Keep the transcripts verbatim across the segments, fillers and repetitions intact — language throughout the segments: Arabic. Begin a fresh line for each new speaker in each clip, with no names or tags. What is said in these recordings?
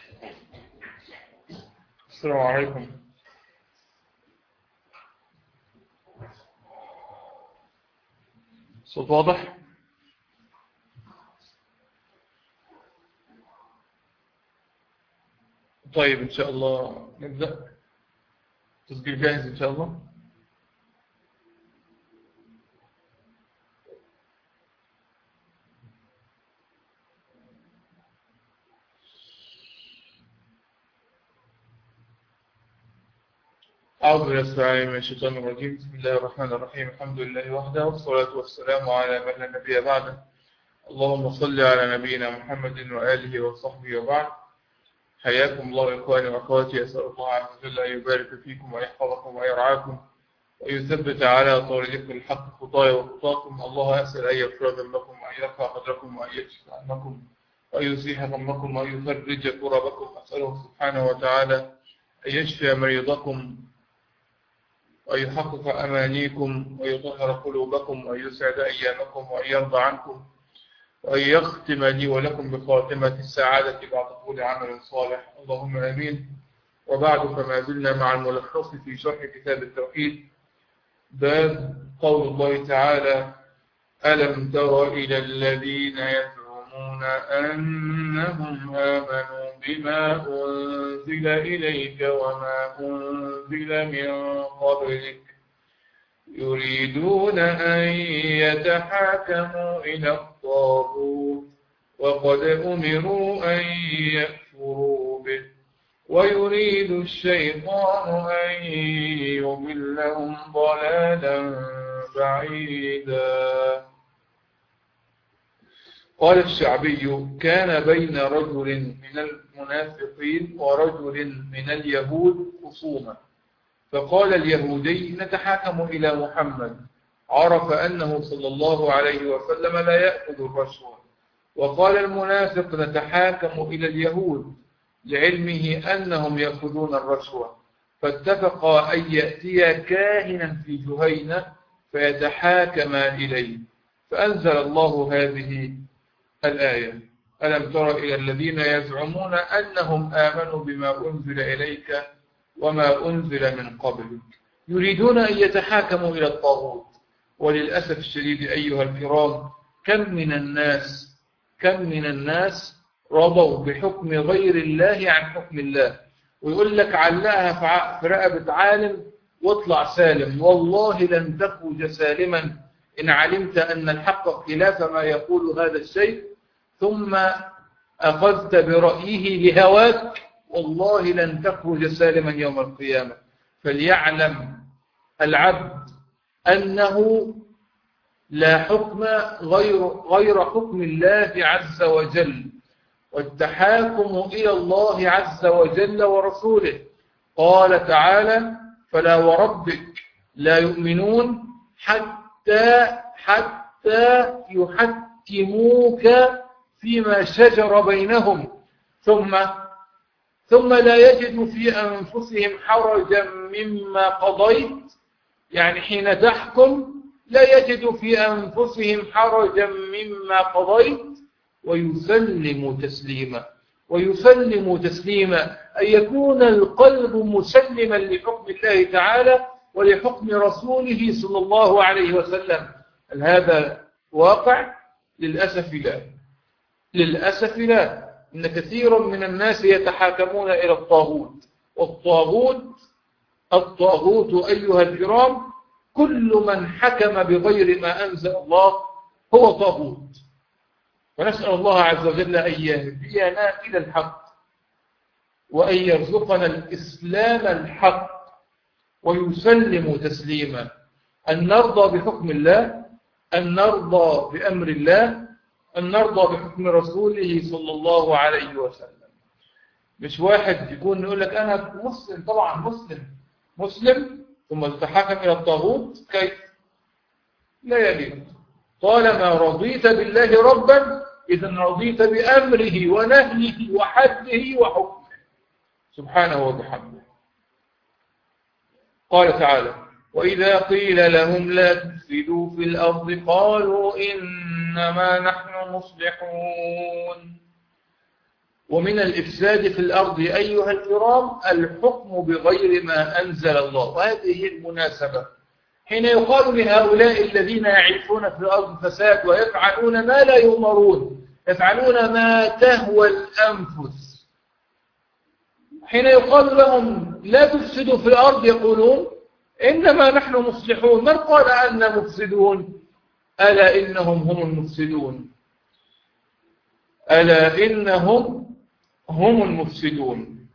السلام عليكم. صوت واضح؟ طيب إن شاء الله نبدأ. تسجيل جاهز إن شاء الله. أعوذ بالله السميع من الشيطان الرجيم. بسم الله الرحمن الرحيم. الحمد لله وحده والصلاة والسلام على من لا نبي بعده. اللهم صل على نبينا محمد وآله وصحبه وبعد. حياكم الله إخواني وأخواتي. أسأل الله عز وجل أن يبارك فيكم ويحفظكم ويرعاكم ويثبت على طريق الحق خطايا وخطاكم. الله أسأل أن يغفر ذنبكم وأن يرفع قدركم وأن يكشف عنكم وأن يزيح غمكم وأن يفرج كربكم. أسأله سبحانه وتعالى أن يشفي مريضكم وأن يحقق أمانيكم ويطهر قلوبكم وأن يسعد أيامكم وأن يرضى عنكم وأن يختم لي ولكم بخاتمة السعادة بعد طول عمل صالح. اللهم آمين. وبعد، فما زلنا مع الملخص في شرح كتاب التوحيد، باب قول الله تعالى: ألم تر إلى الذين يزعمون أنهم آمنوا بما أنزل إليك وما أنزل من قبلك يريدون أن يتحاكموا إلى الطاغوت وقد أمروا أن يكفروا به ويريد الشيطان أن يضلهم ضلالا بعيدا. قال الشعبي: كان بين رجل من المنافقين ورجل من اليهود خصومة، فقال اليهودي: نتحاكم إلى محمد. عرف أنه صلى الله عليه وسلم لا يأخذ الرشوة. وقال المنافق: نتحاكم إلى اليهود، لعلمه أنهم يأخذون الرشوة. فاتفقا أن يأتيا كاهنا في جهينة فيتحاكما إليه. فأنزل الله هذه الآية: ألم تر إلى الذين يزعمون أنهم آمنوا بما أنزل إليك وما أنزل من قبلك يريدون أن يتحاكموا إلى الطاغوت. وللأسف الشديد أيها الكرام، كم من الناس كم من الناس رضوا بحكم غير الله عن حكم الله، ويقول لك علقها في رقبة عالم واطلع سالم. والله لن تخرج سالما إن علمت أن الحق خلاف ما يقول هذا الشيء ثم أخذت برأيه لهواك، والله لن تخرج سالما يوم القيامة. فليعلم العبد أنه لا حكم غير, غير حكم الله عز وجل، والتحاكم إلى الله عز وجل ورسوله. قال تعالى: فلا وربك لا يؤمنون حتى حتى يحكموك فيما شجر بينهم ثم ثم لا يجدوا في أنفسهم حرجا مما قضيت. يعني حين تحكم لا يجدوا في أنفسهم حرجا مما قضيت ويسلموا تسليما. ويسلموا تسليما أن يكون القلب مسلما لحكم الله تعالى ولحكم رسوله صلى الله عليه وسلم. هل هذا واقع؟ للأسف لا. للأسف لا. إن كثيرا من الناس يتحاكمون إلى الطاغوت. والطاغوت الطاغوت أيها الكرام كل من حكم بغير ما أنزل الله هو طاغوت. ونسأل الله عز وجل أن يهدينا إلى الحق وأن يرزقنا الإسلام الحق ويسلم تسليما. أن نرضى بحكم الله، أن نرضى بأمر الله، أن نرضى بحكم رسوله صلى الله عليه وسلم. مش واحد يكون يقول لك أنا مسلم، طبعا مسلم مسلم ثم تتحاكم إلى الطاغوت، كيف؟ لا يليق. طالما رضيت بالله ربا إذا رضيت بأمره ونهيه وحده وحكمه سبحانه وبحمده. قال تعالى: وإذا قيل لهم لا تفسدوا في الأرض قالوا إنما نحن مصلحون ومن الإفساد في الأرض أيها الكرام الحكم بغير ما أنزل الله. وهذه هي المناسبة حين يقال لهؤلاء الذين يعيشون في الأرض فساد ويفعلون ما لا يؤمرون، يفعلون ما تهوى الأنفس، حين يقال لهم لا تفسدوا في الأرض يقولون إنما نحن مصلحون. من قال أننا مفسدون؟ ألا إنهم هم المفسدون، ألا إنهم هم المفسدون.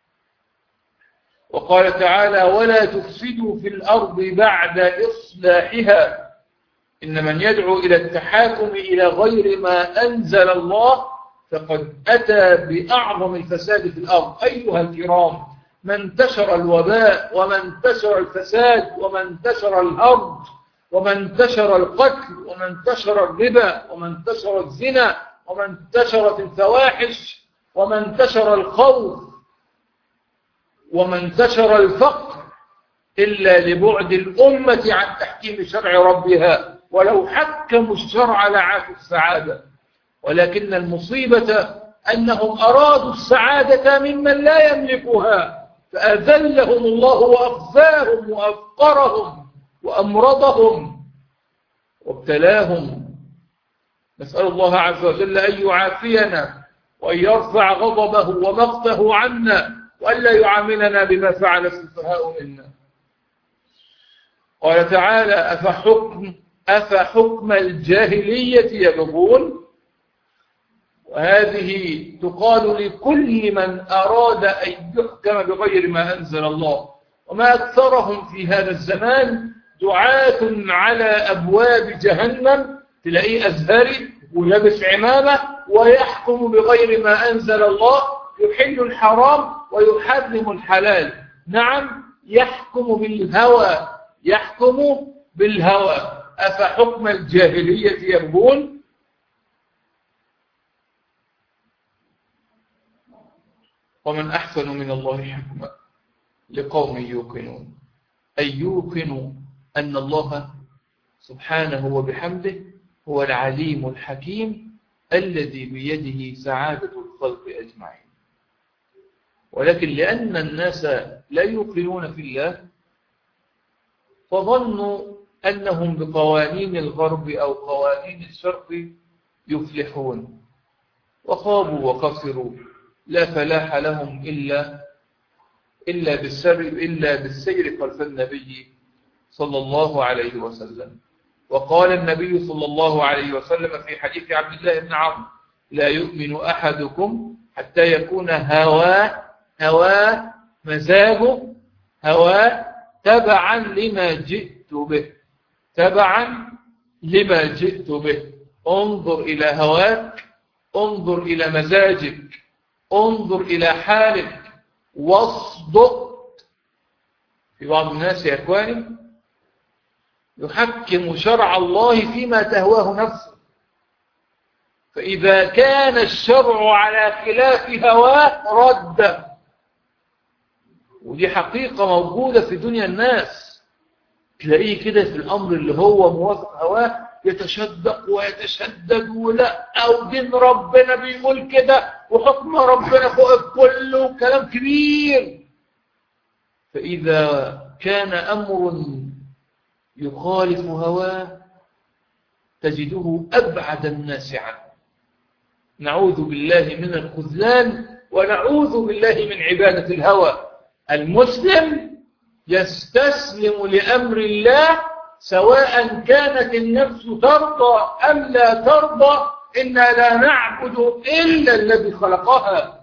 وقال تعالى ولا تفسدوا في الأرض بعد إصلاحها إن من يدعو إلى التحاكم إلى غير ما أنزل الله فقد أتى بأعظم الفساد في الأرض. أيها الكرام، ما انتشر الوباء وما انتشر الفساد وما انتشر الهرج وما انتشر القتل وما انتشر الربا وما انتشر الزنا وما انتشرت الفواحش وما انتشر الخوف وما انتشر الفقر إلا لبعد الأمة عن تحكيم شرع ربها. ولو حكموا الشرع لعاشوا السعادة، ولكن المصيبة أنهم أرادوا السعادة ممن لا يملكها فأذلهم الله وأخزاهم وأفقرهم وأمرضهم وابتلاهم. نسأل الله عز وجل أن يعافينا وأن يرفع غضبه ومقته عنا وألا يعاملنا بما فعل السفهاء منا. قال تعالى أفحكم, أفحكم الجاهلية يبغون. وهذه تقال لكل من أراد أن يحكم بغير ما أنزل الله. وما أكثرهم في هذا الزمان دعاة على أبواب جهنم، تلاقيه أزهري ولبس عمامة ويحكم بغير ما أنزل الله، يحل الحرام ويحرم الحلال. نعم، يحكم بالهوى، يحكم بالهوى. أفحكم الجاهلية يبغون. ومن أحسن من الله حكما لقوم يوقنون، أي يوقنوا أن الله سبحانه وبحمده هو العليم الحكيم الذي بيده سعادة الخلق أجمعين. ولكن لأن الناس لا يوقنون في الله فظنوا أنهم بقوانين الغرب أو قوانين الشرق يفلحون، وخابوا وخسروا، لا فلاح لهم إلا إلا بالسر إلا بالسير خلف النبي صلى الله عليه وسلم. وقال النبي صلى الله عليه وسلم في حديث عبد الله بن عمرو لا يؤمن أحدكم حتى يكون هواه هواه مزاجه هواه تبعا لما جئت به، تبعا لما جئت به. انظر إلى هواك، انظر إلى مزاجك، انظر إلى حالك واصدق. في بعض الناس يا إخواني يحكم شرع الله فيما تهواه نفسه، فإذا كان الشرع على خلاف هواه رد. ودي حقيقة موجودة في دنيا الناس، تلاقيه كده في الأمر اللي هو موافق هواه يتشدق ويتشدد، ولا أو دين ربنا بيقول كده وحكم ربنا فوق الكل وكلام كبير. فإذا كان أمر يخالف هواه تجده أبعد الناس عنه. نعوذ بالله من الخذلان ونعوذ بالله من عبادة الهوى. المسلم يستسلم لأمر الله سواء كانت النفس ترضى أم لا ترضى. إنا لا نعبد إلا الذي خلقها.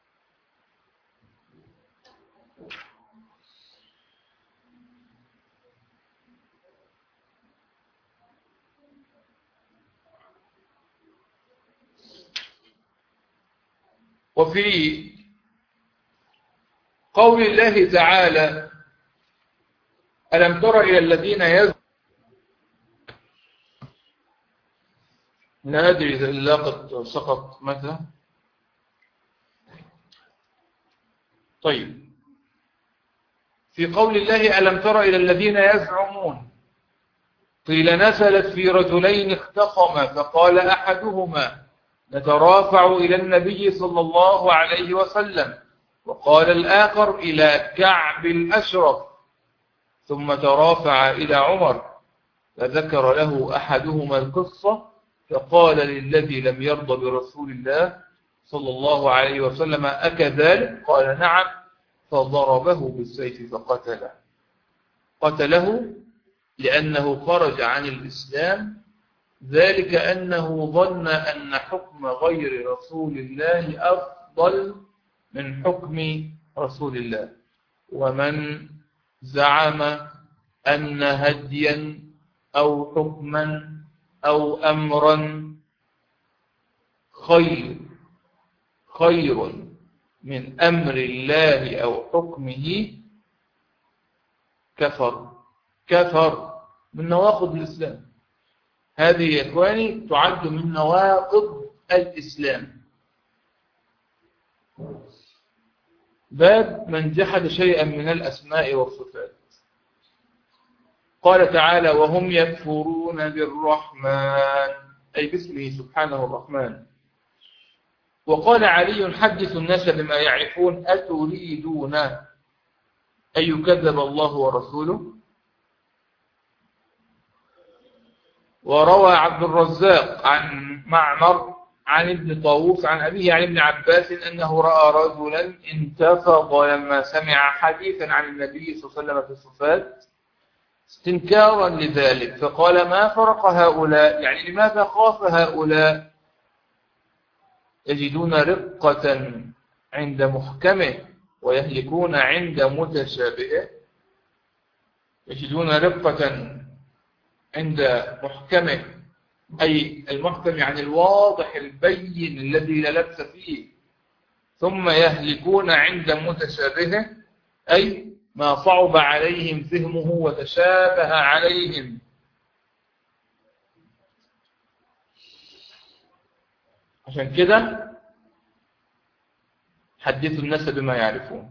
وفي قول الله تعالى ألم تر إلى الذين يزعمون، لا أدري إذا اللاقط سقط متى. طيب، في قول الله ألم تر إلى الذين يزعمون قيل نزلت في رجلين اختصما فقال أحدهما نترافع إلى النبي صلى الله عليه وسلم. وقال الآخر إلى كعب الأشرف، ثم ترافع إلى عمر، فذكر له أحدهما القصة، فقال للذي لم يرضى برسول الله صلى الله عليه وسلم: أكذلك؟ قال: نعم. فضربه بالسيف فقتله. قتله لأنه خرج عن الإسلام، ذلك أنه ظن أن حكم غير رسول الله أفضل من حكم رسول الله. ومن زعم أن هديا أو حكما أو أمرا خير خير من أمر الله أو حكمه كفر كفر من نواقض الإسلام. هذه يا إخواني تعد من نواقض الإسلام. باب من جحد شيئا من الأسماء والصفات. قال تعالى: وهم يكفرون بالرحمن، أي باسمه سبحانه الرحمن. وقال علي: حدث الناس بما يعرفون أتريدون أن يكذب الله ورسوله؟ وروى عبد الرزاق عن معمر عن ابن طاووس عن أبيه عن ابن عباس أنه رأى رجلا انتفض لما سمع حديثا عن النبي صلى الله عليه وسلم في الصفات استنكارا لذلك، فقال: ما فرق هؤلاء؟ يعني لماذا خاف هؤلاء؟ يجدون رقة عند محكمه ويهلكون عند متشابهه. يجدون رقة عند محكمه، أي المحكم يعني الواضح البين الذي لا لبس فيه، ثم يهلكون عند متشابهه، أي ما صعب عليهم فهمه وتشابه عليهم. عشان كده حدثوا الناس بما يعرفون.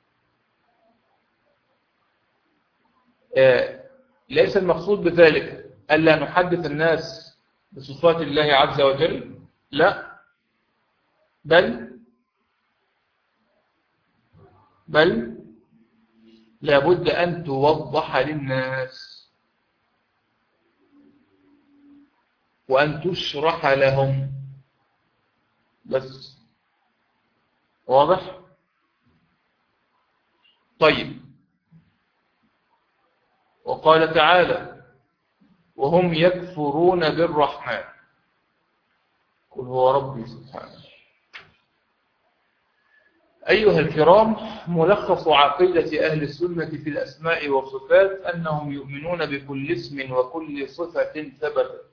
ليس المقصود بذلك ألا نحدث الناس بصفات الله عز وجل، لا، بل بل لابد أن توضح للناس وأن تشرح لهم بس. واضح؟ طيب. وقال تعالى: وهم يكفرون بالرحمن قل هو ربي سبحانه. أيها الكرام، ملخص عقيدة أهل السنة في الأسماء والصفات أنهم يؤمنون بكل اسم وكل صفة ثبتت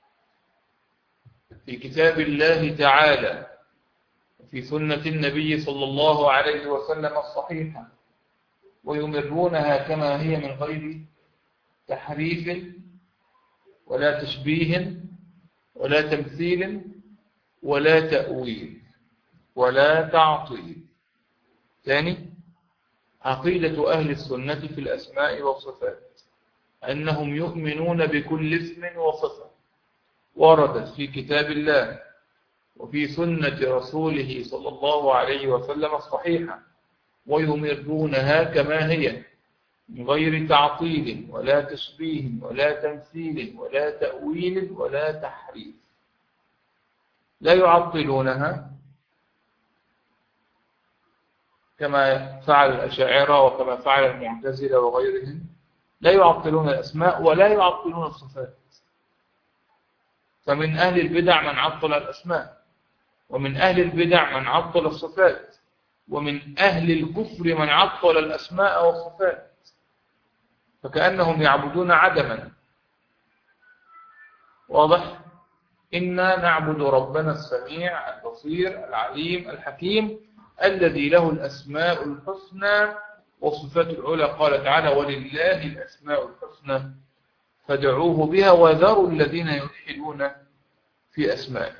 في كتاب الله تعالى وفي سنة النبي صلى الله عليه وسلم الصحيحة، ويمرونها كما هي من غير تحريف ولا تشبيه ولا تمثيل ولا تأويل ولا تعطيل. ثاني، عقيدة أهل السنة في الأسماء والصفات أنهم يؤمنون بكل اسم وصفة وردت في كتاب الله وفي سنة رسوله صلى الله عليه وسلم الصحيحة، ويمرونها كما هي من غير تعطيل ولا تشبيه ولا تمثيل ولا تأويل ولا تحريف. لا يعطلونها كما فعل الأشاعرة وكما فعل المعتزلة وغيرهم. لا يعطلون الأسماء ولا يعطلون الصفات. فمن أهل البدع من عطل الأسماء، ومن أهل البدع من عطل الصفات، ومن أهل الكفر من عطل الأسماء والصفات، فكأنهم يعبدون عدما. واضح؟ إنا نعبد ربنا السميع البصير العليم الحكيم الذي له الأسماء الحسنى والصفات العلى. قال تعالى: ولله الأسماء الحسنى فادعوه بها وذروا الذين يلحدون في أسمائه.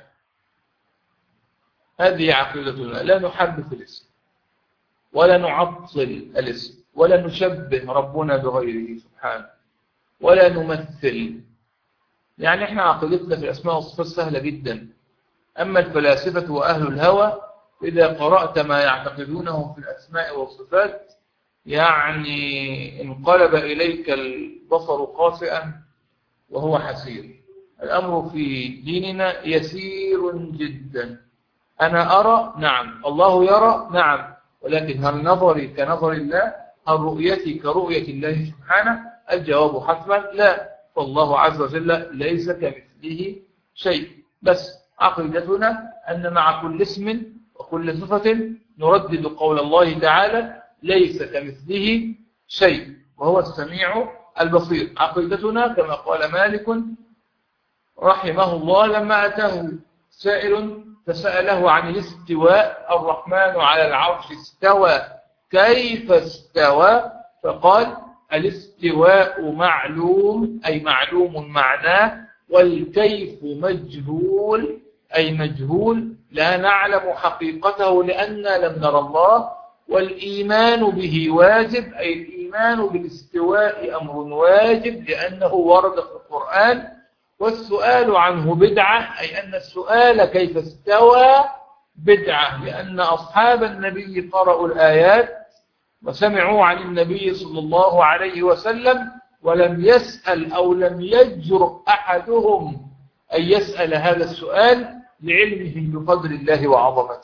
هذه عقيدتنا، لا نحرف الاسم ولا نعطل الاسم ولا نشبه ربنا بغيره سبحانه ولا نمثل. يعني احنا عقيدتنا في الأسماء والصفات سهلة جدا. أما الفلاسفة وأهل الهوى إذا قرأت ما يعتقدونه في الأسماء والصفات يعني انقلب إليك البصر قاسئا وهو حسير. الأمر في ديننا يسير جدا. أنا أرى، نعم. الله يرى، نعم. ولكن هل نظري كنظر الله؟ هل رؤيتي كرؤية الله سبحانه؟ الجواب حتما لا. فالله عز وجل ليس كمثله شيء. بس عقيدتنا أن مع كل اسم وكل صفة نردد قول الله تعالى ليس كمثله شيء وهو السميع البصير. عقيدتنا كما قال مالك رحمه الله لما أتاه سائل فسأله عن الاستواء: الرحمن على العرش استوى، كيف استوى؟ فقال: الاستواء معلوم، أي معلوم معناه، والكيف مجهول، أي مجهول لا نعلم حقيقته لأننا لم نرى الله. والإيمان به واجب، أي الإيمان بالاستواء أمر واجب لأنه ورد في القرآن. والسؤال عنه بدعة، أي أن السؤال كيف استوى بدعة، لأن أصحاب النبي قرأوا الآيات وسمعوا عن النبي صلى الله عليه وسلم ولم يسأل أو لم يجرؤ أحدهم أن يسأل هذا السؤال لعلمه بقدر الله وعظمته.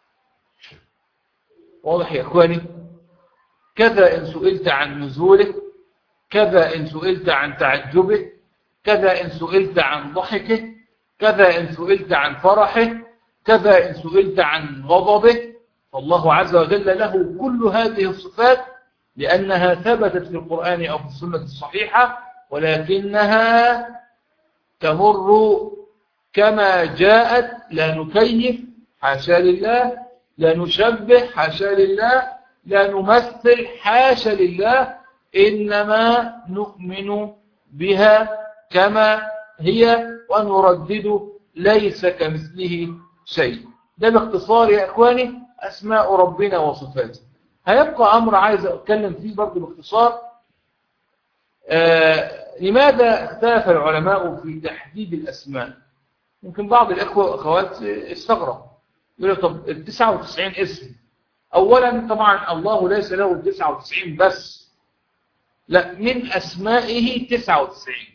واضح يا إخواني؟ كذا إن سئلت عن نزوله، كذا إن سئلت عن تعجبه، كذا إن سئلت عن ضحكه، كذا إن سئلت عن فرحه، كذا إن سئلت عن غضبه. فالله عز وجل له كل هذه الصفات لأنها ثبتت في القرآن أو في السنة الصحيحة، ولكنها تمر كما جاءت، لا نكيف حاشا لله، لا نشبه حاشا لله، لا نمثل حاشا لله، إنما نؤمن بها كما هي ونردد ليس كمثله شيء. ده باختصار يا إخواني أسماء ربنا وصفاته. هيبقى أمر عايز أتكلم فيه برضه باختصار. آه لماذا اختلف العلماء في تحديد الأسماء؟ ممكن بعض الإخوة والأخوات استغرب يقول طب ال تسعة وتسعين اسم. أولا طبعا الله ليس له ال تسعة وتسعين بس، لا، من أسمائه تسعة وتسعين.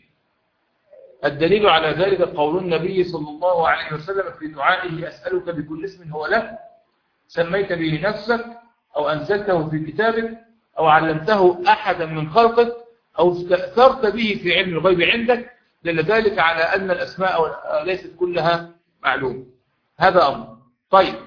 الدليل على ذلك قول النبي صلى الله عليه وسلم في دعائه: أسألك بكل اسم هو لك سميت به نفسك أو أنزلته في كتابك أو علمته أحدا من خلقك أو استأثرت به في علم الغيب عندك. دل ذلك على أن الأسماء ليست كلها معلومة. هذا أمر. طيب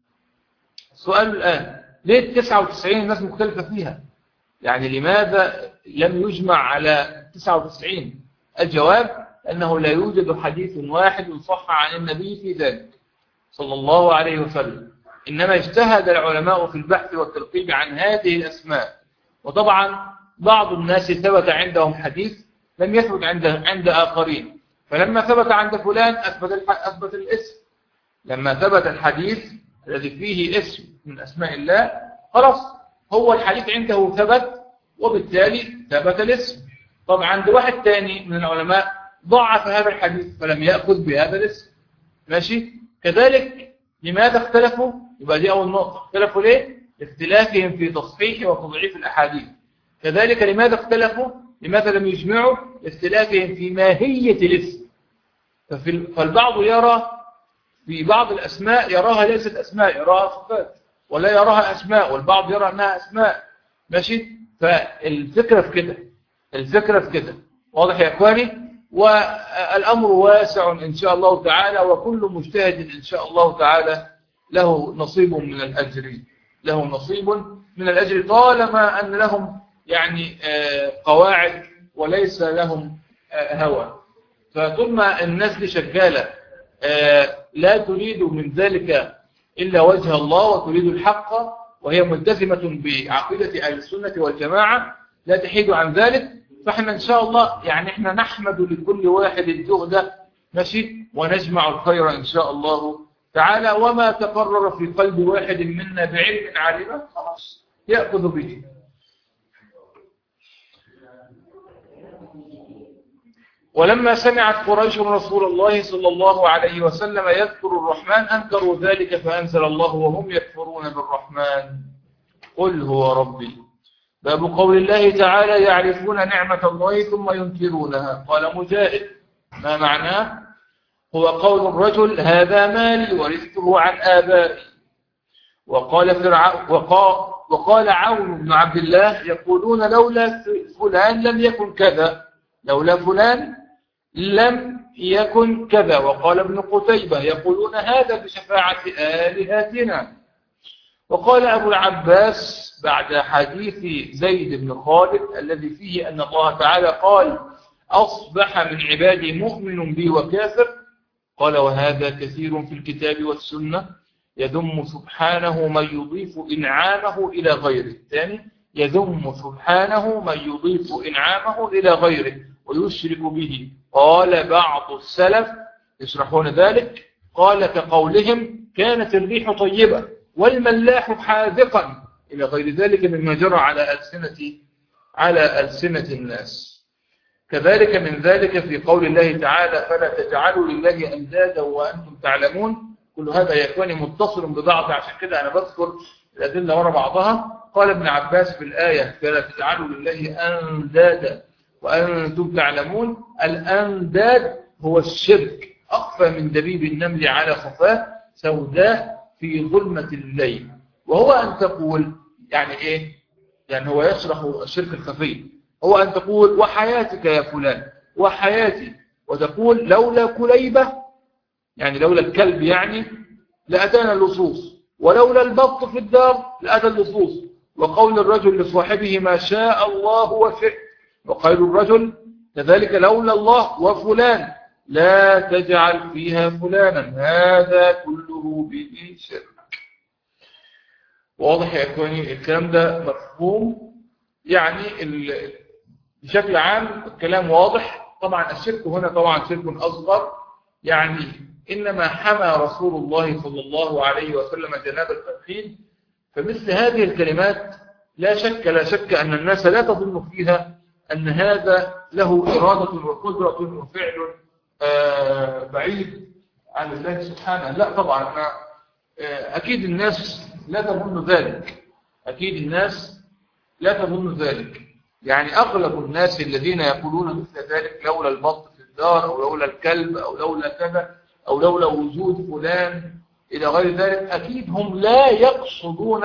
السؤال الآن: ليه تسعة وتسعين الناس مختلفة فيها؟ يعني لماذا لم يجمع على تسعة وتسعين؟ الجواب: أنه لا يوجد حديث واحد صح عن النبي في ذلك صلى الله عليه وسلم، إنما اجتهد العلماء في البحث والتلقيب عن هذه الأسماء. وطبعا بعض الناس ثبت عندهم حديث لم يثبت عند عند آخرين، فلما ثبت عند فلان أثبت أثبت الاسم. لما ثبت الحديث الذي فيه اسم من أسماء الله خلاص هو الحديث عنده ثبت وبالتالي ثبت الاسم. طبعا عند واحد تاني من العلماء ضعف هذا الحديث فلم يأخذ بهذا الاسم. ماشي؟ كذلك لماذا اختلفوا؟ يبقى دي أول نقطة. اختلفوا ليه؟ اختلافهم في تصحيح وتضعيف الأحاديث. كذلك لماذا اختلفوا؟ لماذا لم يجمعوا؟ اختلافهم في ماهية الاسم. فالبعض يرى في بعض الأسماء يراها ليست أسماء، يراها صفات، ولا يراها أسماء، والبعض يرى أنها أسماء. ماشي؟ فالفكرة في كده، الفكرة في كده. واضح يا إخواني؟ والأمر واسع إن شاء الله تعالى، وكل مجتهد إن شاء الله تعالى له نصيب من الأجر، له نصيب من الأجر طالما أن لهم يعني قواعد وليس لهم هوى. فطول ما الناس دي شغالة لا تريد من ذلك إلا وجه الله وتريد الحق وهي ملتزمة بعقيدة أهل السنة والجماعة لا تحيد عن ذلك، فإحنا إن شاء الله يعني إحنا نحمد لكل واحد الجهد، ماشي، ونجمع الخير إن شاء الله تعالى. وما تقرر في قلب واحد منا بعلم عالمة خلاص يأخذ به. ولما سمعت قريش رسول الله صلى الله عليه وسلم يذكر الرحمن أنكروا ذلك فأنزل الله وهم يكفرون بالرحمن قل هو ربي. باب قول الله تعالى يعرفون نعمة الله ثم ينكرونها. قال مجاهد ما معناه؟ هو قول الرجل هذا مالي ورثته عن آبائي. وقال, فرع... وقال... وقال عون بن عبد الله يقولون لولا فلان لم يكن كذا، لولا فلان لم يكن كذا. وقال ابن قتيبة يقولون هذا بشفاعة آلهتنا. وقال أبو العباس بعد حديث زيد بن خالد الذي فيه أن الله تعالى قال أصبح من عبادي مؤمن بي وكافر، قال وهذا كثير في الكتاب والسنة يذم سبحانه من يضيف إنعامه إلى غيره. الثاني يذم سبحانه من يضيف إنعامه إلى غيره ويشرك به. قال بعض السلف يشرحون ذلك قال كقولهم كانت الريح طيبة والملاح حاذقا إلى غير ذلك مما جرى على ألسنة على ألسنة الناس. كذلك من ذلك في قول الله تعالى فلا تجعلوا لله أندادا وأنتم تعلمون. كل هذا يا إخواني متصل ببعض، عشان كده أنا بذكر الأدلة وراء بعضها. قال ابن عباس في الآية فلا تجعلوا لله أندادا وأنتم تعلمون. الأنداد هو الشرك أخفى من دبيب النمل على صفاه سوداء في ظلمة الليل. وهو أن تقول يعني إيه؟ يعني هو يشرح الشرك الخفي. هو أن تقول وحياتك يا فلان وحياتي، وتقول لولا كليبة يعني لولا الكلب يعني لأتانا اللصوص، ولولا البط في الدار لأتى اللصوص. وقول الرجل لصاحبه ما شاء الله وشئت، وقول الرجل كذلك لولا الله وفلان لا تجعل فيها فلانا، هذا كله به شرك. واضح يا إخواني الكلام ده مفهوم؟ يعني بشكل عام الكلام واضح. طبعا الشرك هنا طبعا شرك أصغر، يعني إنما حمى رسول الله صلى الله عليه وسلم جناب التوحيد. فمثل هذه الكلمات لا شك لا شك أن الناس لا تظن فيها أن هذا له إرادة وقدرة وفعل آه بعيد عن الله سبحانه. لا طبعا آه أكيد الناس لا تظن ذلك، أكيد الناس لا تظن ذلك. يعني أغلب الناس الذين يقولون مثل ذلك لولا البط في الدار أو لولا الكلب أو لولا كذا أو لولا وجود فلان إلى غير ذلك، أكيد هم لا يقصدون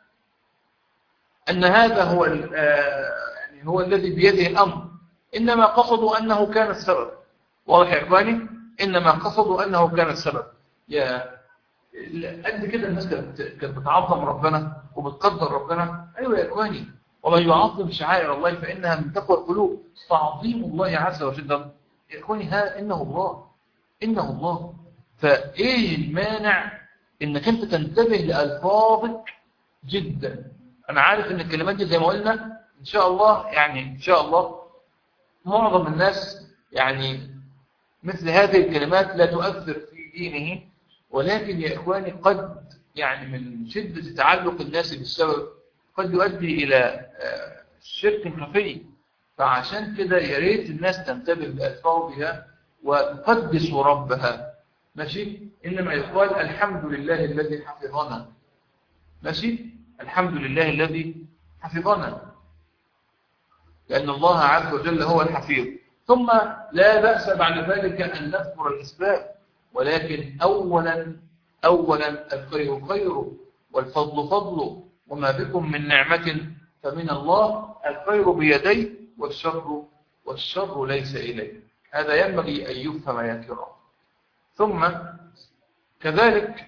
أن هذا هو يعني هو الذي بيده الأمر، إنما قصدوا أنه كان السبب. واضح يا إخواني؟ إنما قصدوا أنه كان السبب. يا قد كده الناس كانت بتعظم ربنا وبتقدر ربنا. أيوة يا إخواني، ومن يعظم شعائر الله فإنها من تقوى القلوب. تعظيم الله عز وجل يا إخواني ها إنه الله، إنه الله. فإيه المانع إنك أنت تنتبه لألفاظك جدا؟ أنا عارف إن الكلمات دي زي ما قلنا إن شاء الله، يعني إن شاء الله معظم الناس يعني مثل هذه الكلمات لا تؤثر في دينه، ولكن يا إخواني قد يعني من شدة تعلق الناس بالسبب قد يؤدي إلى الشرك خفي. فعشان كده يا ريت الناس تنتبه لألفاظها وتقدس ربها. ماشي؟ إنما يقال الحمد لله الذي حفظنا. ماشي؟ الحمد لله الذي حفظنا، لأن الله عز وجل هو الحفيظ. ثم لا بأس بعد ذلك أن نذكر الأسباب، ولكن أولا أولا الخير خير والفضل فضل وما بكم من نعمة فمن الله، الخير بيدي والشر والشر ليس إليه. هذا ينبغي أن يفهم يا كرام. ثم كذلك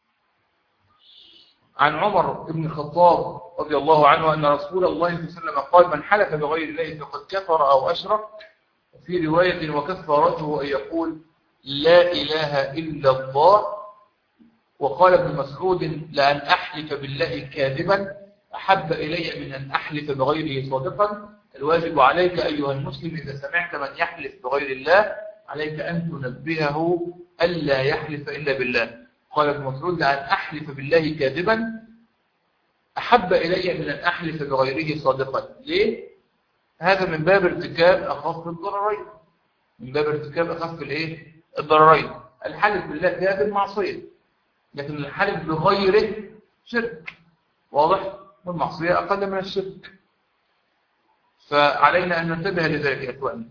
عن عمر بن الخطاب رضي الله عنه أن رسول الله صلى الله عليه وسلم قال من حلف بغير الله فقد كفر أو أشرك. في رواية وكفارته أن يقول لا إله إلا الله. وقال ابن مسعود لأن أحلف بالله كاذبا أحب إلي من أن أحلف بغيره صادقا. الواجب عليك أيها المسلم إذا سمعت من يحلف بغير الله عليك أن تنبهه ألا يحلف إلا بالله. قال ابن مسعود لأن أحلف بالله كاذبا أحب إلي من أن أحلف بغيره صادقا. ليه؟ هذا من باب ارتكاب أخف الضررين. من باب ارتكاب أخف الإيه؟ الضررين. الحلف بالله كافر معصية، لكن الحلف بغيره شرك، واضح؟ والمعصية أقل من الشرك. فعلينا أن ننتبه لذلك يا إخواني.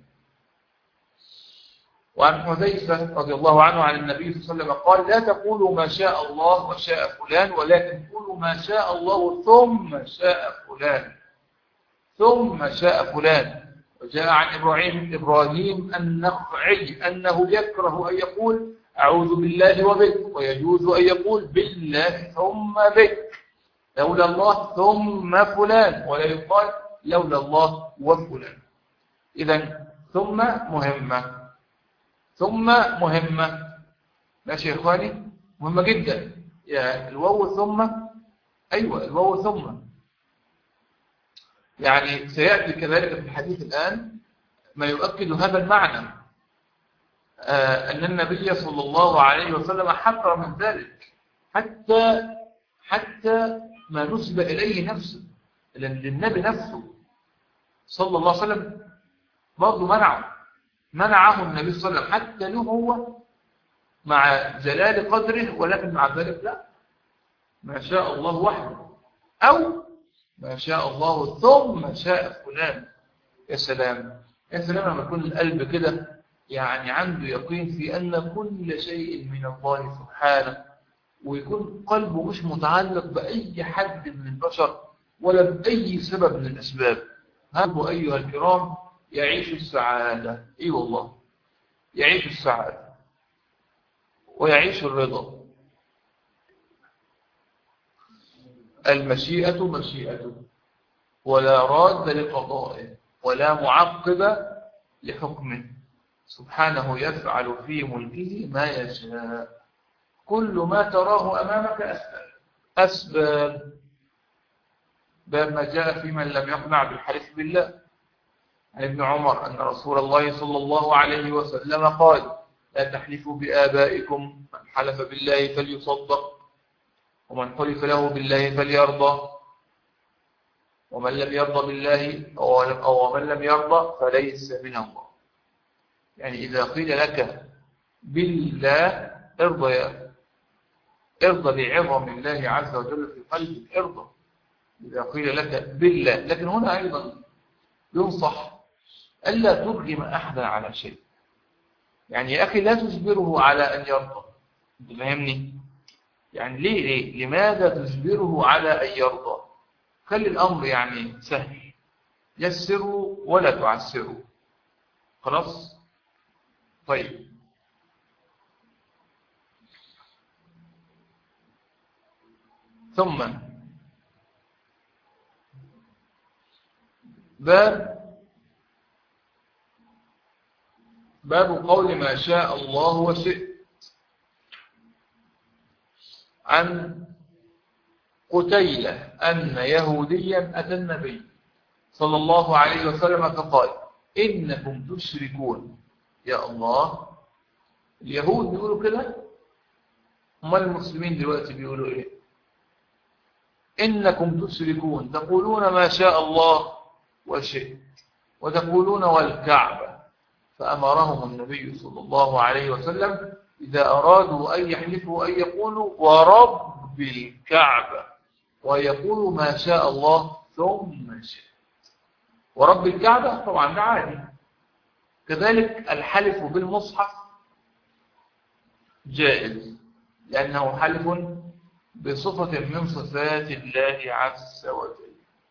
وعن حذيفة رضي الله عنه عن النبي صلى الله عليه وسلم قال: لا تقولوا ما شاء الله وشاء فلان، ولكن قولوا ما شاء الله ثم شاء فلان، ثم شاء فلان. وجاء عن إبراهيم إبراهيم النخعي أنه يكره أن يقول أعوذ بالله وبك، ويجوز أن يقول بالله ثم بك، لولا الله ثم فلان، ولا يقال لولا الله وفلان. إذن ثم مهمة، ثم مهمة، ماشي يا إخواني؟ مهمة جدا. يعني الواو ثم، أيوة الواو ثم، يعني سيأتي كذلك في الحديث الآن ما يؤكد هذا المعنى، آه أن النبي صلى الله عليه وسلم حذر من ذلك، حتى حتى ما نسب إليه نفسه، للنبي نفسه صلى الله عليه وسلم برضه منعه منعه النبي صلى الله عليه وسلم، حتى له هو مع جلال قدره، ولكن مع ذلك لا، ما شاء الله وحده، أو ما شاء الله ثم شاء فلان. يا سلام يا سلام لما يكون القلب كده يعني عنده يقين في أن كل شيء من الله سبحانه، ويكون قلبه مش متعلق بأي حد من البشر ولا بأي سبب من الأسباب. هذا أيها الكرام يعيش السعادة، إي والله يعيش السعادة ويعيش الرضا. المشيئة مشيئته، ولا راد لقضائه، ولا معقب لحكمه، سبحانه يفعل في ملكه ما يشاء. كل ما تراه أمامك أسباب أسباب باب ما جاء في من لم يقنع بالحلف بالله. عن ابن عمر أن رسول الله صلى الله عليه وسلم قال: لا تحلفوا بآبائكم، من حلف بالله فليصدق، ومن حلف له بالله فليرضى، ومن لم يرضى بالله أو ومن لم يرضى فليس من الله. يعني إذا قيل لك بالله ارضى، يا ارضى بعظم الله عز وجل في قلبك، ارضى إذا قيل لك بالله. لكن هنا أيضا ينصح ألا ترغم أحدا على شيء. يعني يا أخي لا تجبره على أن يرضى، أنت فاهمني؟ يعني ليه ليه لماذا تجبره على أن يرضى؟ خلي الأمر يعني سهل، يسروا ولا تعسروا، خلاص؟ طيب، ثم باب باب قول ما شاء الله وشئت. عن قتيلة أن يهوديا أتى النبي صلى الله عليه وسلم فقال: إنكم تشركون. يا الله، اليهود بيقولوا كده، هم المسلمين دلوقتي بيقولوا إيه؟ إنكم تشركون، تقولون ما شاء الله وشئت، وتقولون والكعبة. فأمرهم النبي صلى الله عليه وسلم إذا أرادوا أن يحلفوا أن يقولوا ورب الكعبة، ويقولوا ما شاء الله ثم شئت. ورب الكعبة طبعا ده عادي. كذلك الحلف بالمصحف جائز، لأنه حلف بصفة من صفات الله عز وجل.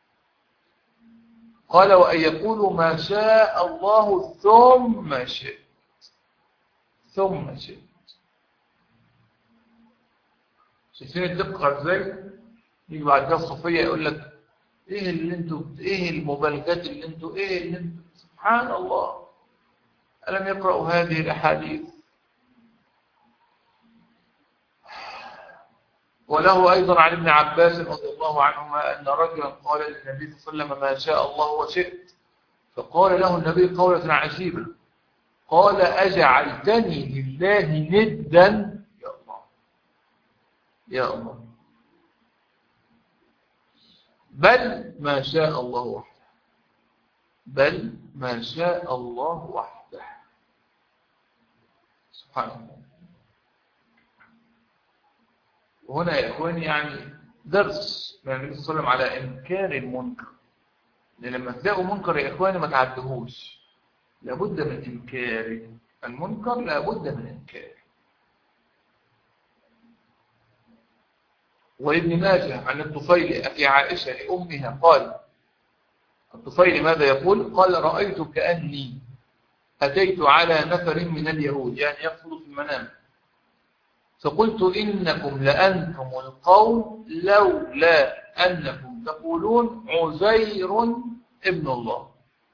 قال: وأن يقولوا ما شاء الله ثم شئت، ثم شئت. شايفين الدقة ازاي؟ يجي بعد كده الصفية يقول لك: ايه اللي انتوا ايه المبالغات اللي انتوا ايه اللي انتوا سبحان الله، ألم يقرأوا هذه الأحاديث؟ وله أيضا عن ابن عباس رضي الله عنهما أن رجلا قال للنبي صلى الله عليه وسلم: ما شاء الله وشئت. فقال له النبي قولة عجيبة، قال: أجعلتني لله ندا؟ يا الله يا الله. بل ما شاء الله وحده، بل ما شاء الله وحده. سبحان الله. وهنا يا إخواني يعني درس من النبي صلى الله عليه وسلم على إنكار المنكر. لأن لما تلاقوا منكر يا إخواني ما تعدهوش، لابد من إنكاره. المنكر لابد من إنكاره. وابن ماجه عن الطفيل أخي عائشة لأمها قال، الطفيل ماذا يقول؟ قال رأيت كأني أتيت على نفر من اليهود، يعني يقصد في المنام، فقلت إنكم لأنتم القوم لولا أنكم تقولون عزير ابن الله.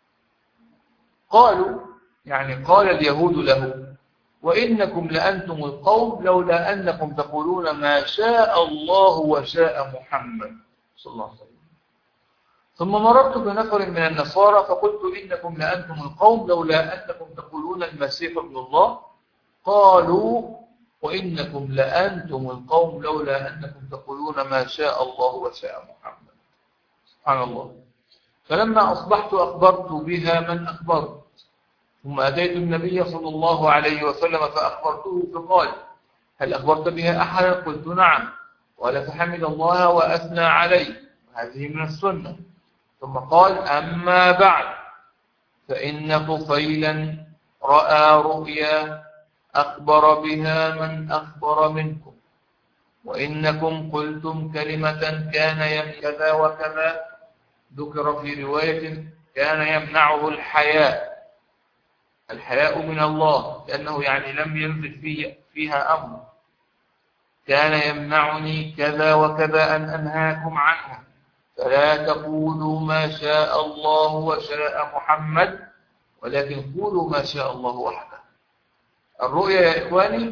قالوا يعني قال اليهود له وإنكم لأنتم القوم لولا أنكم تقولون ما شاء الله وشاء محمد صلى الله عليه وسلم. ثم مررت بنفر من النصارى فقلت إنكم لأنتم القوم لولا أنكم تقولون المسيح ابن الله. قالوا وإنكم لأنتم القوم لولا أنكم تقولون ما شاء الله وشاء محمد. سبحان الله. فلما أصبحت أخبرت بها من أخبرت، ثم أتيت النبي صلى الله عليه وسلم فأخبرته فقال هل أخبرت بها أحدا؟ قلت نعم. قال فحمد الله وأثنى عليه، هذه من السنة. ثم قال أما بعد فإن طفيلا رأى رؤيا أخبر بها من أخبر منكم، وإنكم قلتم كلمة كان يمنع كذا وكذا، ذكر في رواية كان يمنعه الحياء، الحياء من الله لأنه يعني لم ينزل فيه فيها أمر، كان يمنعني كذا وكذا أن أنهاكم عنها، فلا تقولوا ما شاء الله وشاء محمد ولكن قولوا ما شاء الله وحده. الرؤيا يا إخواني،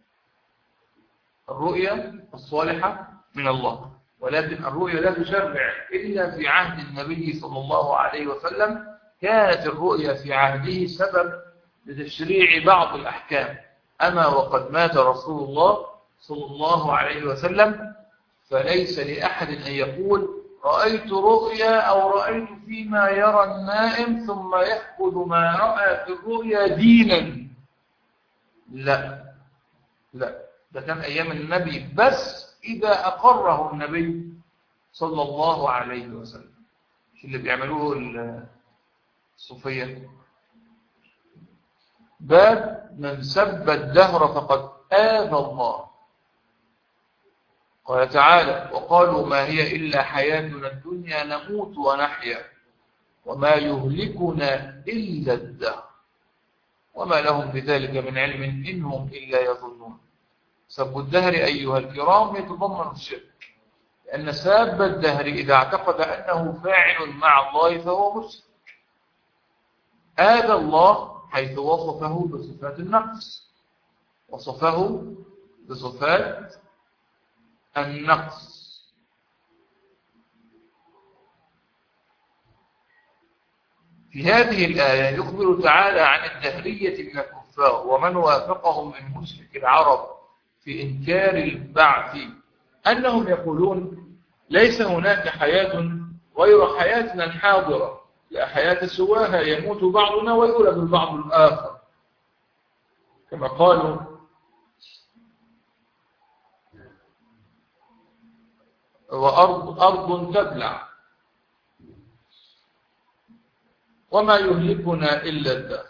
الرؤيا الصالحة من الله، ولكن الرؤيا لا تشرع إلا في عهد النبي صلى الله عليه وسلم. كانت الرؤيا في عهده سبب لتشريع بعض الأحكام، أما وقد مات رسول الله صلى الله عليه وسلم فليس لأحد أن يقول رأيت رؤيا أو رأيت فيما يرى النائم ثم يأخذ ما رأى في الرؤيا دينا. لا لا، ده كان أيام النبي بس إذا أقره النبي صلى الله عليه وسلم. مش اللي بيعملوه الصوفية. باب من سب الدهر فقد آذى الله. قال تعالى وقالوا ما هي إلا حياتنا الدنيا نموت ونحيا وما يهلكنا إلا الدهر وما لهم بذلك من علم إنهم إلا يظنون. سب الدهر أيها الكرام يتضمن الشرك، لأن ساب الدهر إذا اعتقد أنه فاعل مع الله فهو مشرك. آذى الله حيث وصفه بصفات النقص، وصفه بصفات النقص. في هذه الآية يخبر تعالى عن الدهرية من الكفار ومن وافقهم من مشرك العرب في إنكار البعث، أنهم يقولون ليس هناك حياة غير حياتنا الحاضرة، لا حياة سواها يموت بعضنا ويولد البعض الآخر، كما قالوا وأرض أرض تبلع وما يهلكنا إلا الدهر.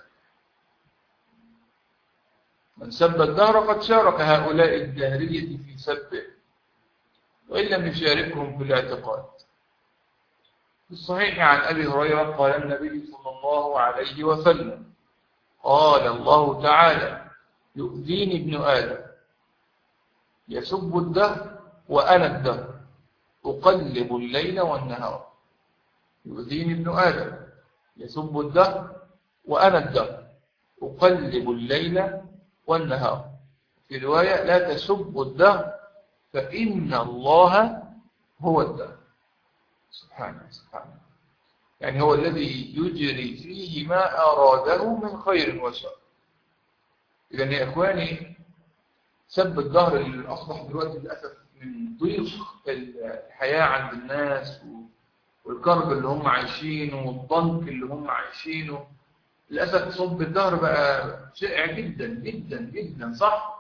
من سب الدهر قد شارك هؤلاء الدهرية في سبه وإن لم يشاركهم في الاعتقاد. في الصحيح عن أبي هريرة قال النبي صلى الله عليه وسلم قال الله تعالى يؤذيني ابن آدم يسب الدهر وأنا الدهر أقلب الليل والنهار. يؤذيني ابن آدم يسب الدهر وأنا الدهر أقلب الليل والنهار. في رواية لا تسبوا الدهر فإن الله هو الدهر. سبحانه سبحانه، يعني هو الذي يجري فيه ما أراده من خير وشر. إذن يا إخواني سب الدهر اللي أصبح دلوقتي للأسف من ضيق الحياة عند الناس والكرب اللي هم عايشينه والضنك اللي هم عايشينه للأسف صب الدهر بقى شائع جدا جدا جدا، صح؟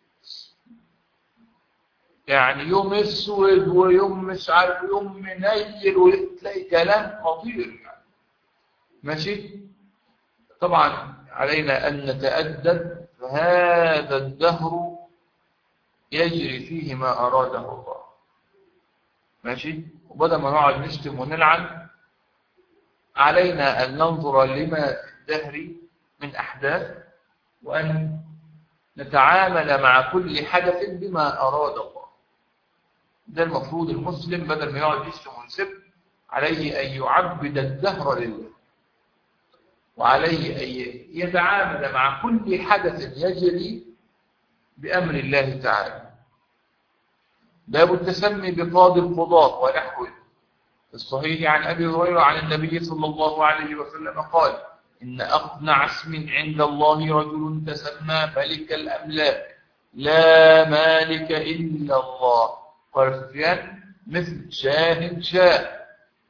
يعني يوم اسود ويوم مش عارف يوم منيل، وتلاقي كلام خطير يعني. ماشي. طبعا علينا أن نتأدب، فهذا الدهر يجري فيه ما أراده الله. ماشي. وبدل ما نقعد نشتم ونلعن، علينا أن ننظر لما في الدهر من أحداث، وأن نتعامل مع كل حدث بما أراد الله. ده المفروض المسلم بدل ما يقعد يشتم ويسب، عليه أن يعبد الدهر لله، وعليه أن يتعامل مع كل حدث يجري بأمر الله تعالى. باب التسمي بقاضي القضاة ونحوه. في الصحيح عن أبي هريرة عن النبي صلى الله عليه وسلم قال: إن أقنع اسم عند الله رجل تسمى ملك الأملاك لا مالك إلا الله. قال سفيان: مثل شاه شاه.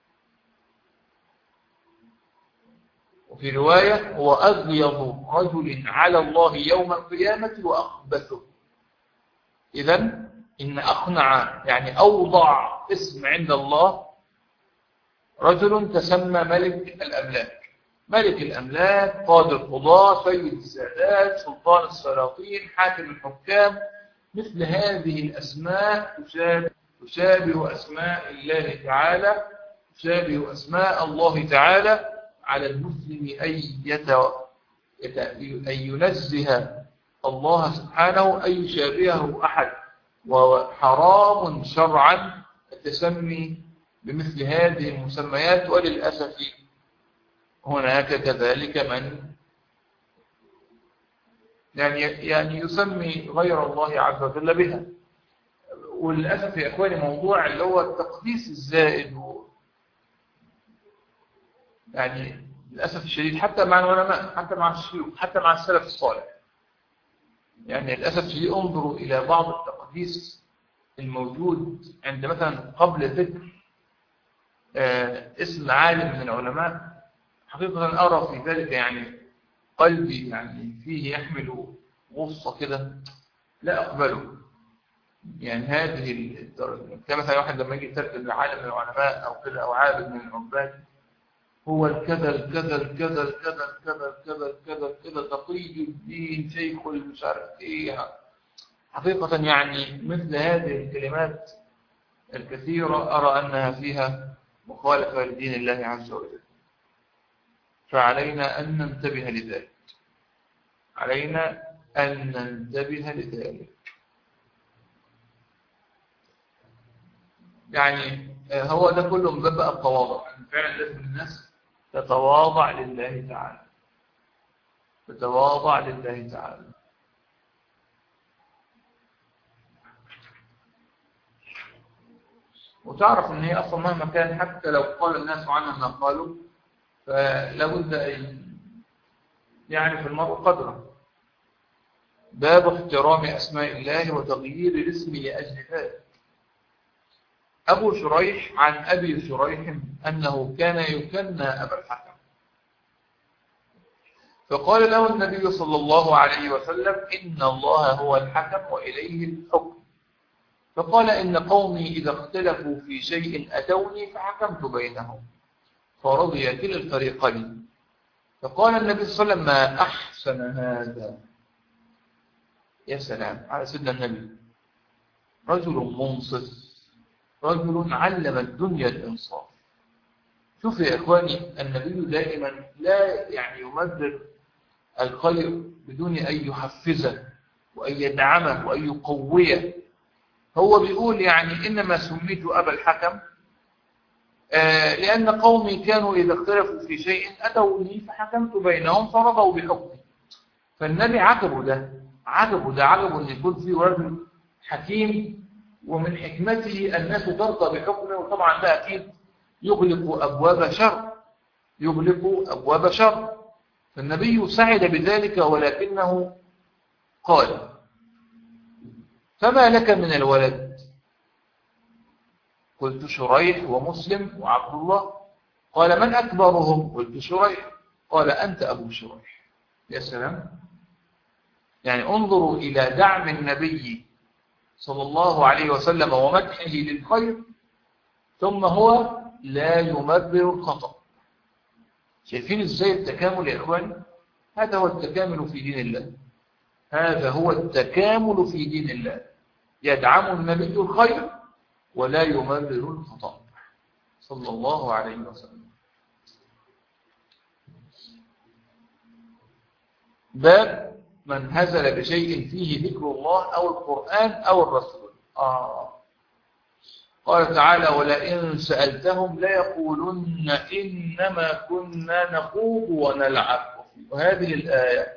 وفي رواية: هو أغيظ رجل على الله يوم القيامة وأخبثه. إذن إن أقنع يعني أوضع اسم عند الله رجل تسمى ملك الأملاك. ملك الأملاك، قاضي القضاة، سيد السادات، سلطان السلاطين، حاكم الحكام. مثل هذه الأسماء تشابه, تشابه أسماء الله تعالى، تشابه أسماء الله تعالى. على المسلم أن ينزه الله سبحانه أن يشابهه أحد، وحرام شرعا التسمي بمثل هذه المسميات. وللأسف هناك كذلك من يعني يعني يسمي غير الله عز وجل بها. وللأسف يا إخواني موضوع اللي هو التقديس الزائد و يعني للأسف الشديد حتى مع العلماء، حتى مع الشيوخ، حتى مع السلف الصالح. يعني للأسف الشديد انظروا إلى بعض التقديس الموجود عند مثلا قبل ذكر آه اسم عالم من العلماء. حقيقة أرى في ذلك يعني قلبي يعني فيه يحمل غصة كده لا أقبله. يعني هذه الدرجة كمثلا واحد لما يجي يترجم لعالم من العلماء أو كده أو عابد من العباد، هو الكذا الكذا الكذا الكذا الكذا الكذا الكذا الكذا تقي الدين شيخ المش عارف إيه. حقيقة يعني مثل هذه الكلمات الكثيرة أرى أنها فيها مخالفة لدين الله عز وجل. فعلينا أن ننتبه لذلك، علينا أن ننتبه لذلك. يعني هو ده كله من باب التواضع. يعني فعلا لازم الناس تتواضع لله تعالى، تتواضع لله تعالى. وتعرف ان هي اصلا مهما كان، حتى لو قال الناس عنها ما قالوا، فلابد ان يعرف المرء قدره. باب احترام اسماء الله وتغيير الاسم لاجل ذلك. أبو شريح عن أبي شريح أنه كان يكنى أبا الحكم، فقال له النبي صلى الله عليه وسلم: إن الله هو الحكم وإليه الحكم. فقال: إن قومي إذا اختلفوا في شيء أتوني فحكمت بينهم، فرضي كلا الفريقين. فقال النبي صلى الله عليه وسلم: ما أحسن هذا. يا سلام على سيدنا النبي، رجل منصف، رجل علم الدنيا الإنصاف. شوف يا إخواني، النبي دائما لا يعني يمدر الخير بدون أن يحفزه وأن يدعمه وأن يقويه. هو بيقول يعني إنما سميت أبا الحكم آه لأن قومي كانوا إذا اختلفوا في شيء أتوني فحكمت بينهم فرضوا بحكمي. فالنبي عجبه ده، عجبه ده عجبه أن يكون فيه رجل حكيم ومن حكمته الناس ترضى بحكمه. وطبعا ده أكيد يغلق أبواب شر، يغلق أبواب شر. فالنبي سعد بذلك، ولكنه قال: فما لك من الولد؟ قلت: شريح ومسلم وعبد الله. قال: من أكبرهم؟ قلت: شريح. قال أنت أبو شريح. يا سلام. يعني انظروا إلى دعم النبي صلى الله عليه وسلم ومدحه للخير، ثم هو لا يمرر الخطأ. شايفين ازاي التكامل يا إخواني؟ هذا هو التكامل في دين الله. هذا هو التكامل في دين الله. يدعم النبي الخير ولا يمرر الخطأ صلى الله عليه وسلم. باب من هزل بشيء فيه ذكر الله أو القرآن أو الرسول. آه. قال تعالى ولئن سألتهم ليقولن إنما كنا نخوض ونلعب. وهذه الآية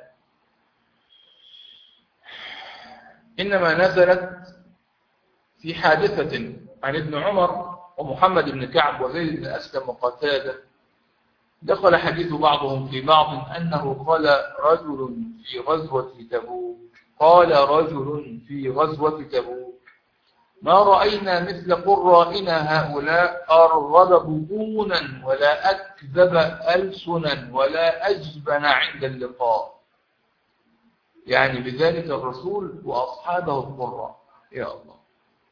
إنما نزلت في حادثة عن ابن عمر ومحمد بن كعب وزيد بن أسلم وقتادة. دخل حديث بعضهم في بعض أنه قال رجل في غزوة تبوك قال رجل في غزوة تبوك ما رأينا مثل قرائنا هؤلاء أرغب بطونا ولا أكذب ألسنا ولا أجبن عند اللقاء. يعني بذلك الرسول وأصحابه القراء. يا الله.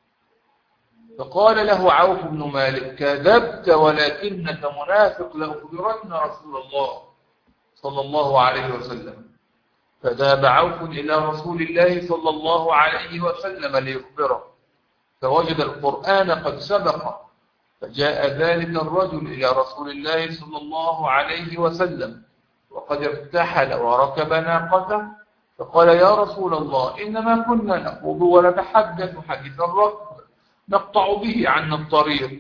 فقال له عوف بن مالك كذبت ولكنك منافق لأخبرن رسول الله صلى الله عليه وسلم. فذهب عوف إلى رسول الله صلى الله عليه وسلم ليخبره، فوجد القرآن قد سبق، فجاء ذلك الرجل إلى رسول الله صلى الله عليه وسلم وقد ارتحل وركب ناقته، فقال يا رسول الله إنما كنا نخوض ونتحدث حديث الركب نقطع به عنا الطريق،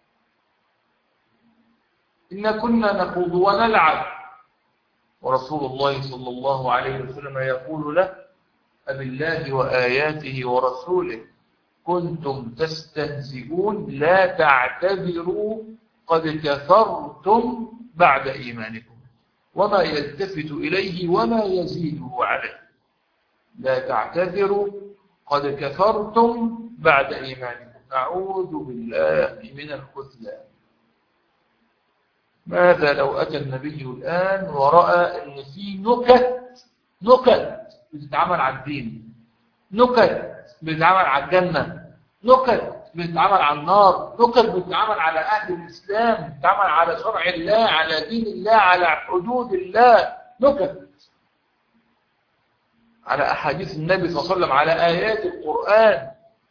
إن كنا نخوض ونلعب. ورسول الله صلى الله عليه وسلم يقول له أبالله وآياته ورسوله كنتم تستهزئون لا تعتذروا قد كفرتم بعد إيمانكم. وما يلتفت إليه وما يزيده عليه. لا تعتذروا قد كفرتم بعد إيمانكم. نعوذ بالله من الخذلان. ماذا لو أتى النبي الآن ورأى أن في نكت نكت بتتعمل على الدين، نكت بتتعمل على الجنة، نكت بتتعمل على النار، نكت بتتعمل على أهل الإسلام، بتتعمل على شرع الله، على دين الله، على حدود الله، نكت على أحاديث النبي صلى الله عليه وسلم، على آيات القرآن.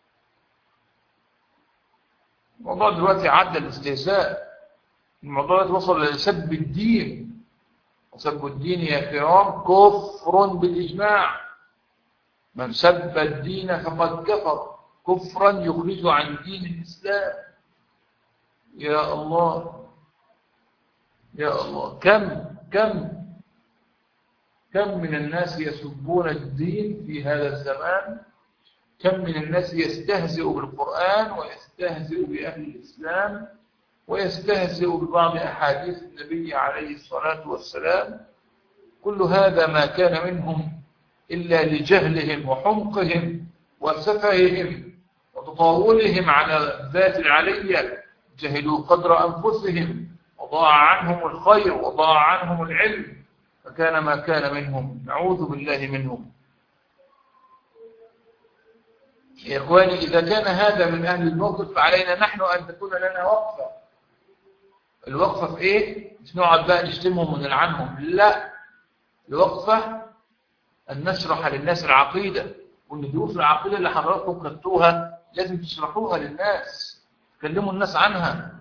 الموضوع دلوقتي عدى الاستهزاء. الموضوع دلوقتي وصل لسب الدين، وسب الدين يا كرام كفر بالإجماع. من سب الدين فقد كفر كفرا يخرج عن دين الإسلام. يا الله يا الله. كم كم كم من الناس يسبون الدين في هذا الزمان. كم من الناس يستهزئ بالقرآن ويستهزئ بأهل الإسلام ويستهزئ ببعض أحاديث النبي عليه الصلاة والسلام. كل هذا ما كان منهم إلا لجهلهم وحمقهم وسفههم وتطاولهم على الذات العلية. جهلوا قدر أنفسهم وضاع عنهم الخير وضاع عنهم العلم، فكان ما كان منهم. نعوذ بالله منهم. يا إخواني إذا كان هذا من أهل الموقف فعلينا نحن أن تكون لنا وقفة. الوقفة في إيه؟ مش نقعد بقى نشتمهم ونلعنهم، لا. الوقفة أن نشرح للناس العقيدة، وأن دروس العقيدة اللي حضراتكم خدتوها لازم تشرحوها للناس، تكلموا الناس عنها.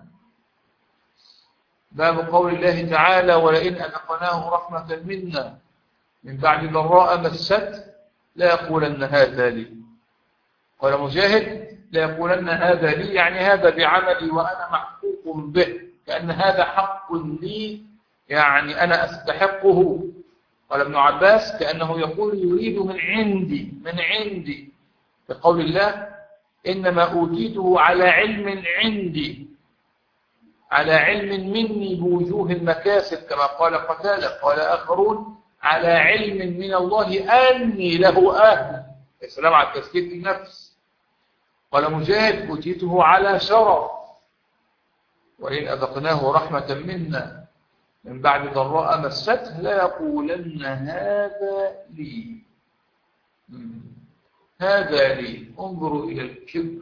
باب قول الله تعالى ولئن أذقناه رحمة منا من بعد ضراء مسته لا يقولن هذا لي. قال مجاهد لا يقولن هذا لي يعني هذا بعملي وأنا محقوق به، كأن هذا حق لي يعني أنا أستحقه. قال ابن عباس كأنه يقول يريد من عندي من عندي بقول الله إنما أوتيته على علم عندي، على علم مني بوجوه المكاسب كما قال قتادة. قال آخرون على علم من الله أني له أهل. السلام على تزكية النفس. قال مجاهد أوتيته على شرف. وإن أذقناه رحمة منا من بعد ضراء مسته لا يقولن هذا لي، هذا لي. انظروا إلى الكبر،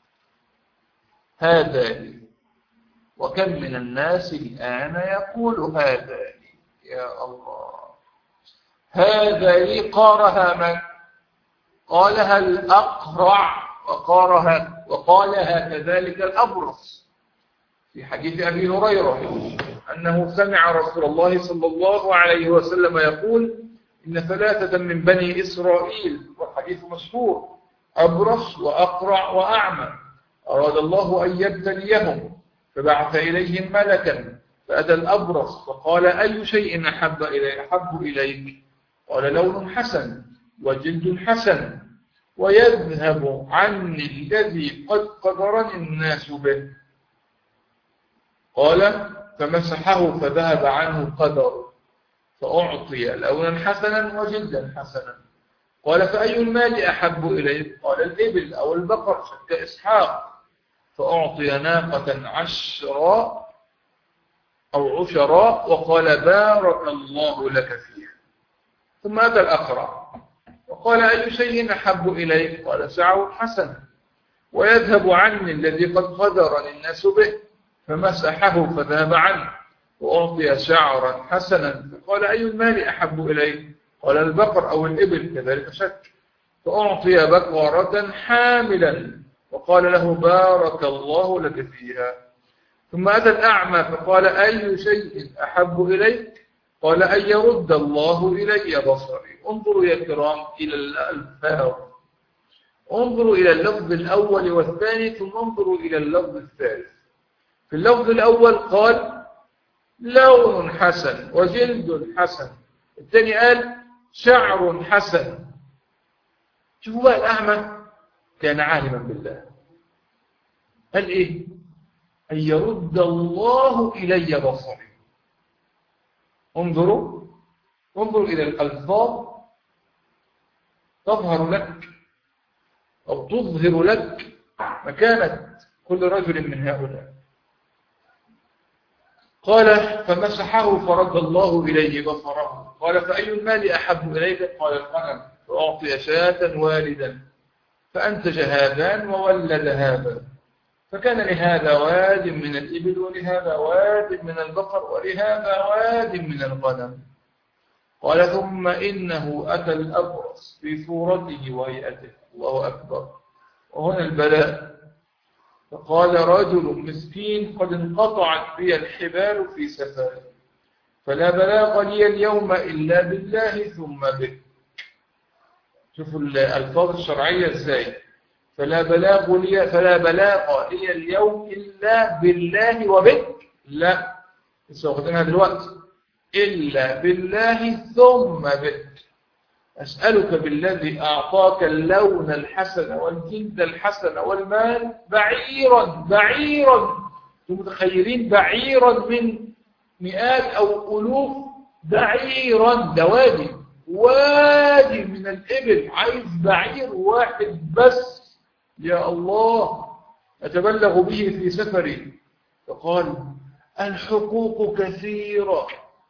هذا لي. وكم من الناس الآن يقول هذا لي. يا الله، هذا لي قارها من؟ قالها الأقرع، وقالها وقالها كذلك الأبرص في حديث أبي هريرة أنه سمع رسول الله صلى الله عليه وسلم يقول: إن ثلاثة من بني إسرائيل، والحديث مشهور، أبرص وأقرع وأعمى، أراد الله أن يبتليهم فبعث إليهم ملكا فأتى الأبرص فقال: أي شيء أحب إلي أحب إليك؟ قال: لون حسن وجلد حسن ويذهب عني الذي قد قدرني الناس به. قال: فمسحه فذهب عنه قدر، فأعطي لونا حسنا وجلدا حسنا. قال: فأي المال أحب إليك؟ قال: الإبل أو البقر، شك إسحاق. فأعطي ناقة عشراء أو عشراء، وقال: بارك الله لك فيها. ثم أتى الأقرع وقال: أي شيء أحب إليك؟ قال: سعو حسن ويذهب عني الذي قد قدرني الناس به. فمسحه فذهب عنه، وأعطي شعرا حسنا. فقال: أي المال أحب إليك؟ قال: البقر أو الإبل، كذلك شك. فأعطي بقرة حاملا، وقال له: بارك الله لك فيها. ثم أتى الأعمى فقال: أي شيء أحب إليك؟ قال: أن يرد الله إلي بصري. انظروا يا كرام إلى الألفاظ، انظروا إلى اللفظ الأول والثاني، ثم انظروا إلى اللفظ الثالث. في اللفظ الأول قال: لون حسن وجلد حسن. الثاني قال: شعر حسن. شوفوا بقى، الأعمى كان عالما بالله، قال إيه؟ أن يرد الله إلي بصري. انظروا انظروا إلى الألفاظ تظهر لك أو تظهر لك مكانة كل رجل من هؤلاء. قال: فمسحه فرد الله إليه بصره. قال: فأي المال أحب إليك؟ قال: الغنم. فأعطي شاة والدا فأنتج هذان وولد هذا، فكان لهذا واد من الإبل ولهذا واد من البقر ولهذا واد من الغنم. قال: ثم إنه أتى الأبرص في صورته وهيئته. الله أكبر. وهنا البلاء. فقال: رجل مسكين قد انقطعت بي الحبال في سفري، فلا بلاغ لي اليوم إلا بالله ثم بك. شوفوا الألفاظ الشرعية إزاي. فلا بلاغ لي فلا بلاغ لي اليوم إلا بالله وبك. لا، لسه واخدينها دلوقتي. إلا بالله ثم بك. أسألك بالذي أعطاك اللون الحسن والجلد الحسن والمال بعيرا بعيرا. أنتم متخيلين بعيرا من مئات أو ألوف؟ بعيرا ده وادي وادي من الإبل، عايز بعير واحد بس. يا الله، أتبلغ به في سفري. فقال: الحقوق كثيرة،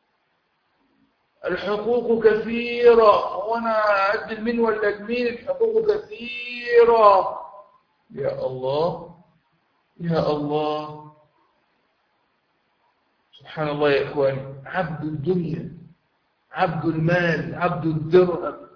الحقوق كثيرة، وأنا أدل من ولا أدمين؟ الحقوق كثيرة. يا الله يا الله، سبحان الله يا إخواني. عبد الدنيا، عبد المال، عبد الدرهم.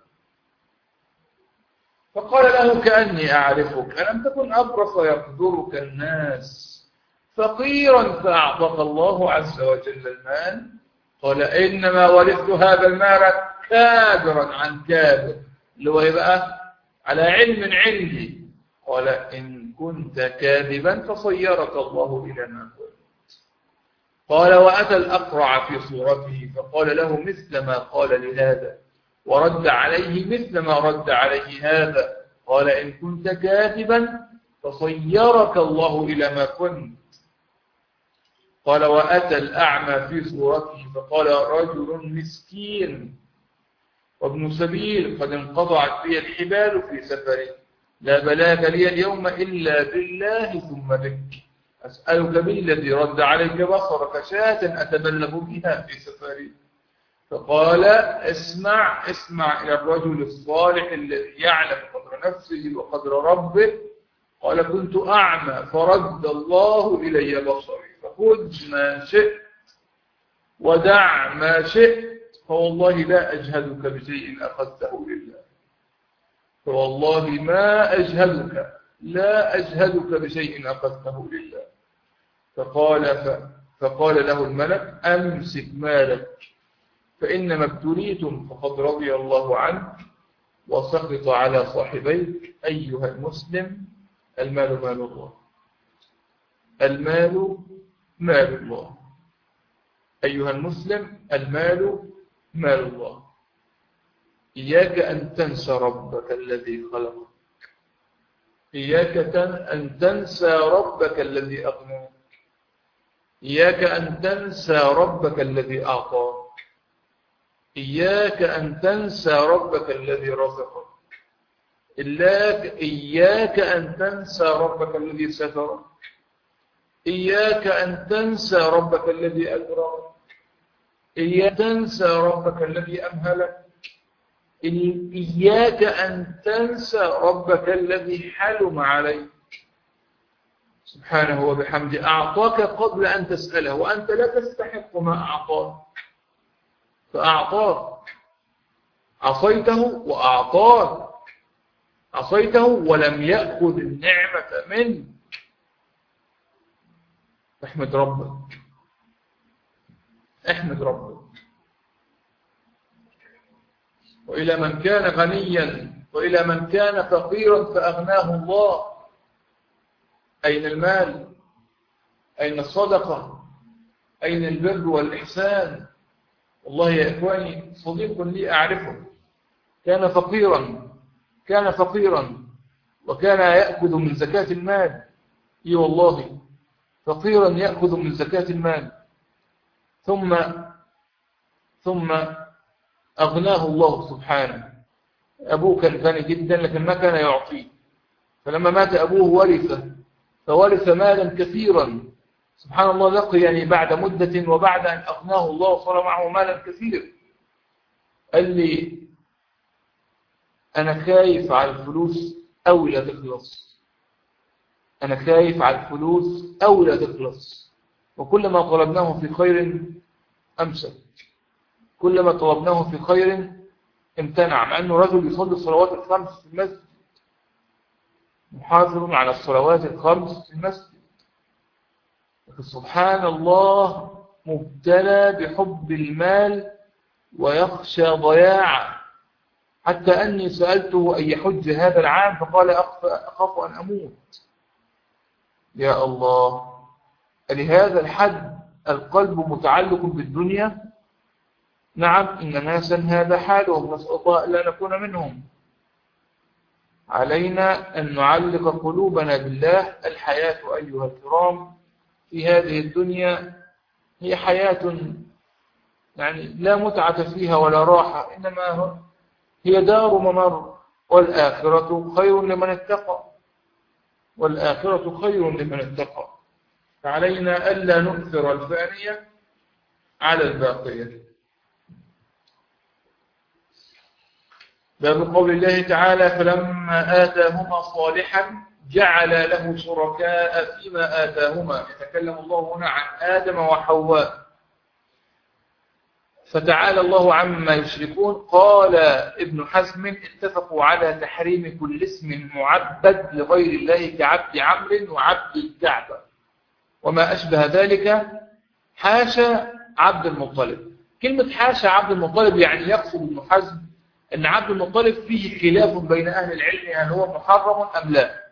فقال له: كأني أعرفك، ألم تكن أبرص يقدرك الناس فقيرا فأعطاك الله عز وجل المال؟ قال: إنما ورثت هذا المال كابرا عن كابر، اللي هو يبقى على علم عندي. قال: إن كنت كاذبا فصيرك الله إلى ما كنت. قال: وأتى الأقرع في صورته فقال له مثل ما قال لهذا، ورد عليه مثل ما رد عليه هذا. قال: إن كنت كاذبا فصيرك الله إلى ما كنت. قال: وأتى الأعمى في صورته فقال: رجل مسكين وابن سبيل قد انقطعت بي الحبال في سفري، لا بلاغ لي اليوم إلا بالله ثم بك. أسألك بالذي رد عليك بصرك شاة أتبلغ بها في سفري. فقال اسمع اسمع إلى الرجل الصالح الذي يعلم قدر نفسه وقدر ربه. قال كنت أعمى فرد الله إلي بصري، فخذ ما شئت ودع ما شئت، فوالله لا أجهدك بشيء أخذته لله. فوالله ما أجهدك لا أجهدك بشيء أخذته لله. فقال, ف... فقال له الملك أمسك مالك فإنما ابتليتم فقد رضي الله عنك وسخط على صاحبيك. أيها المسلم المال مال الله، المال مال الله. أيها المسلم المال مال الله. إياك أن تنسى ربك الذي خلقك، إياك أن تنسى ربك الذي أغناك، إياك أن تنسى ربك الذي أعطاك، إياك أن تنسى ربك الذي رزقك، إياك أن تنسى ربك الذي سترك، إياك أن تنسى ربك الذي أكرمك، إياك تنسى ربك الذي أمهلك، إياك أن تنسى ربك الذي حلم عليك سبحانه وبحمده. أعطاك قبل أن تسأله وأنت لا تستحق ما أعطاك فأعطاك. عصيته وأعطاك، عصيته ولم يأخذ النعمة منك. احمد ربك، احمد ربك. وإلى من كان غنيا وإلى من كان فقيرا فأغناه الله. أين المال؟ أين الصدقة؟ أين البر والإحسان؟ والله يا إخواني صديق لي أعرفه كان فقيرا كان فقيرا وكان يأخذ من زكاة المال. إي والله فقيرا يأخذ من زكاة المال، ثم ثم أغناه الله سبحانه. أبوه كان غني جدا لكن ما كان يعطيه، فلما مات أبوه ورثه فورث مالا كثيرا. سبحان الله لقي يعني بعد مدة وبعد أن أغناه الله وصار معه مالا كثير. قال لي أنا خايف على الفلوس أو لا تخلص، أنا خايف على الفلوس أو لا تخلص، وكلما طلبناه في خير أمسك، كلما طلبناه في خير امتنع، مع أنه رجل يصلي الصلوات الخمس في المسجد، محافظ على الصلوات الخمس في المسجد، لكن سبحان الله مبتلى بحب المال ويخشى ضياعه، حتى أني سألته أن يحج هذا العام فقال أخاف أن أموت. يا الله، لهذا الحد القلب متعلق بالدنيا؟ نعم، إن ناسا هذا حالهم، نسأل الله لا نكون منهم. علينا أن نعلق قلوبنا بالله. الحياة أيها الكرام في هذه الدنيا هي حياة يعني لا متعة فيها ولا راحة، إنما هي دار ممر، والآخرة خير لمن اتقى، والآخرة خير لمن اتقى. فعلينا ألا نؤثر الفانية على الباقية. باب قول الله تعالى فلما آتاهما صالحا جعل له شركاء فيما آتاهما. يتكلم الله هنا عن آدم وحواء، فتعالى الله عما يشركون. قال ابن حزم اتفقوا على تحريم كل اسم معبد لغير الله كعبد عمرو وعبد الكعبة وما أشبه ذلك، حاشا عبد المطلب. كلمة حاشا عبد المطلب يعني يقصد ابن حزم أن عبد المطلب فيه خلاف بين أهل العلم هل هو محرم أم لا،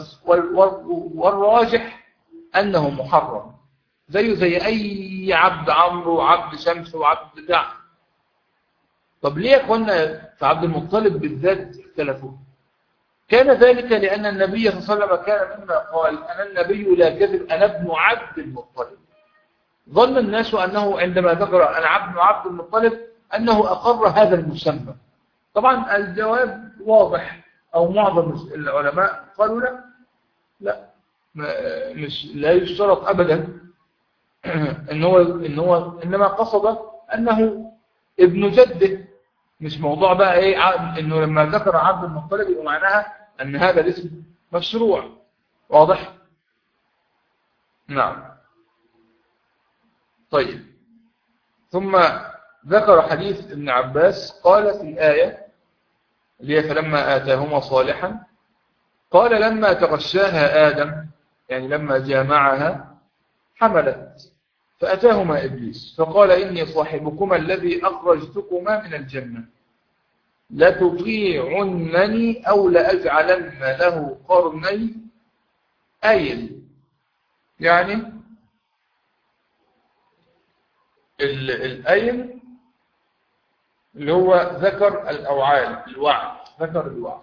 والراجح أنه محرم، زيه زي أي عبد عمرو وعبد شمس وعبد كعب. طب ليه يا أخوانا في عبد المطلب بالذات اختلفوا؟ كان ذلك لأن النبي صلى الله عليه وسلم كان مما قال أنا النبي لا كذب أنا ابن عبد المطلب. ظن الناس أنه عندما ذكر أنا عبد عبد المطلب أنه أقر هذا المسمى. طبعا الجواب واضح، أو معظم العلماء قالوا لا لا مش لا يشترط أبدا إن هو إن هو إنما قصد أنه ابن جده، مش موضوع بقى إيه إنه لما ذكر عبد المطلب يبقى معناها أن هذا الاسم مشروع. واضح؟ نعم. طيب، ثم ذكر حديث ابن عباس قال في الآية اللي هي فلما آتاهما صالحا، قال لما تغشاها آدم، يعني لما جامعها حملت فأتاهما إبليس فقال إني صاحبكما الذي أخرجتكما من الجنة لتطيعنني أو لأجعلن له قرنين أيل، يعني الأيل اللي هو ذكر الأوعال، الوعد، ذكر الوعد،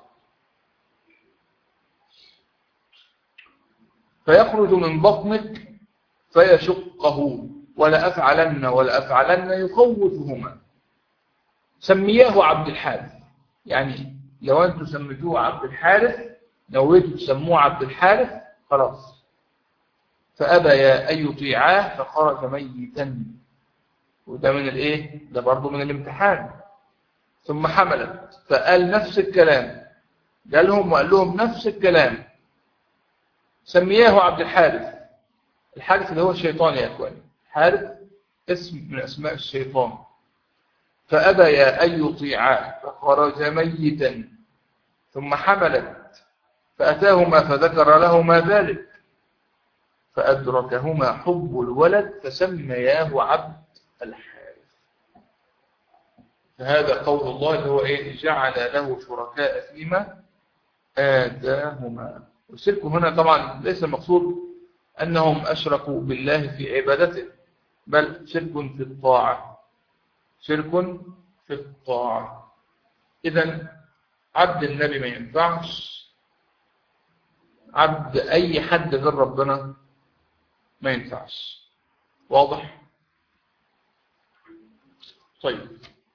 فيخرج من بطنك فيشقه ولا أفعلن ولا أفعلن يخوفهما. سمياه عبد الحارث، يعني لو أنتم سميتوه عبد الحارث، نويتوا تسموه عبد الحارث خلاص. فأبيا أن يطيعاه فخرج ميتا، وده من الإيه؟ ده برضو من الامتحان. ثم حملت فقال نفس الكلام، قالهم وقال لهم نفس الكلام، سمياه عبد الحارث. الحارث اللي هو الشيطان يا أخواني، حارث اسم من أسماء الشيطان. فأبيا أن يطيعاه فخرج ميتا. ثم حملت فأتاهما فذكر لهما ذلك فأدركهما حب الولد فسمياه عبد الحارث. فهذا قول الله اللي هو إيه؟ جعل له شركاء فيما آتاهما. والشرك هنا طبعا ليس المقصود أنهم أشركوا بالله في عبادته، بل شرك في الطاعة، شرك في الطاعة. إذن عبد النبي ما ينفعش، عبد أي حد غير ربنا ما ينفعش. واضح؟ طيب،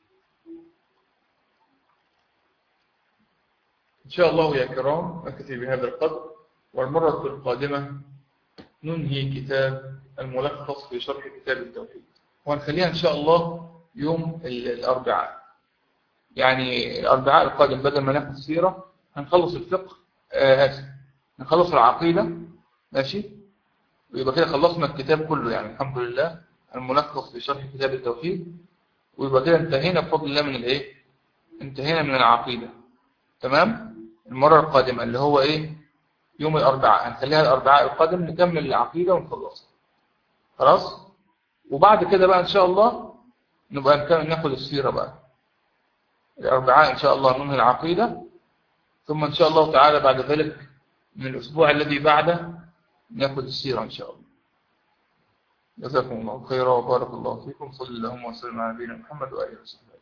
إن شاء الله يا كرام أكتفي بهذا القدر، والمرة القادمة ننهي كتاب الملخص في شرح كتاب التوحيد، وهنخليها إن شاء الله يوم الأربعاء، يعني الأربعاء القادم بدل ما ناخد سيرة هنخلص الفقه، آه آسف نخلص العقيدة، ماشي، ويبقى كده خلصنا الكتاب كله، يعني الحمد لله الملخص في شرح كتاب التوحيد، ويبقى كده انتهينا بفضل الله من الايه؟ انتهينا من العقيدة. تمام؟ المرة القادمة اللي هو ايه؟ يوم الأربعاء، هنخليها الأربعاء القادم نكمل العقيدة ونخلصها. خلاص؟ وبعد كده بقى إن شاء الله نبقى نكمل ناخد السيرة بقى. الأربعاء إن شاء الله ننهي العقيدة، ثم إن شاء الله تعالى بعد ذلك من الأسبوع الذي بعده ناخد السيرة إن شاء الله. جزاكم الله خيرا وبارك الله فيكم. صلى الله وسلم على نبينا محمد وآله وصحبه.